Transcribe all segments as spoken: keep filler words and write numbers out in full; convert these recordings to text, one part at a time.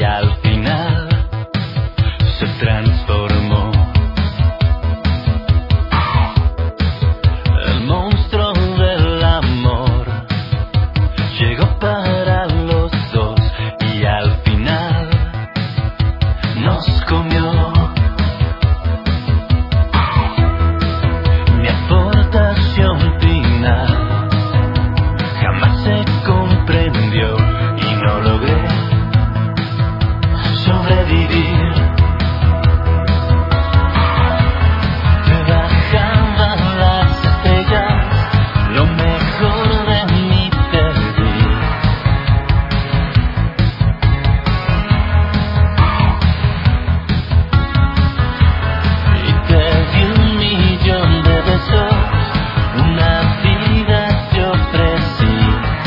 al final se transformó. El monstruo del amor llegó para los dos y al final nos comió. Mi aportación final jamás se comprendió y no logré sobrevivir. Me bajaban las estrellas, lo mejor de mí perdí. Y te di un millón de besos, una vida te ofrecí.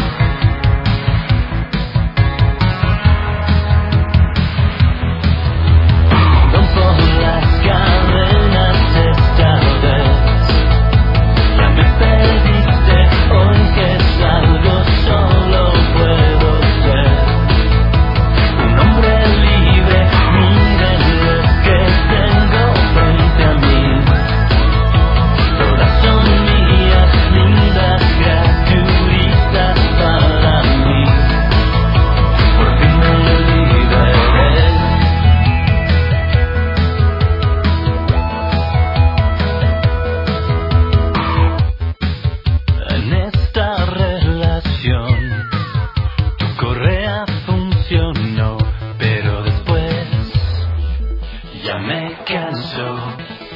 Rompo las cadenas esta vez, ya me perdiste, hoy que salgo solo puedo ser un hombre libre. Miren lo que tengo frente a mí, todas son mías, lindas criaturitas para mí. Por fin me liberé. En esta relación tu correa funcionó, pero después ya me cansó.